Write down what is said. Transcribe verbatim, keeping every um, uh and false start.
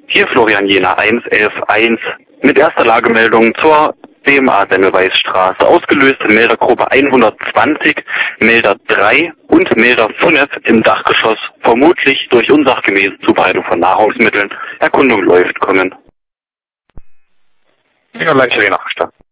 Hier Florian Jena eins elf eins mit erster Lagemeldung zur B M A Semmelweisstraße. Ausgelöst Meldergruppe hundertzwanzig, Melder drei und Melder fünf im Dachgeschoss, vermutlich durch unsachgemäße Zubereitung von Nahrungsmitteln. Erkundung läuft, kommen. Ja, gleich Nachricht.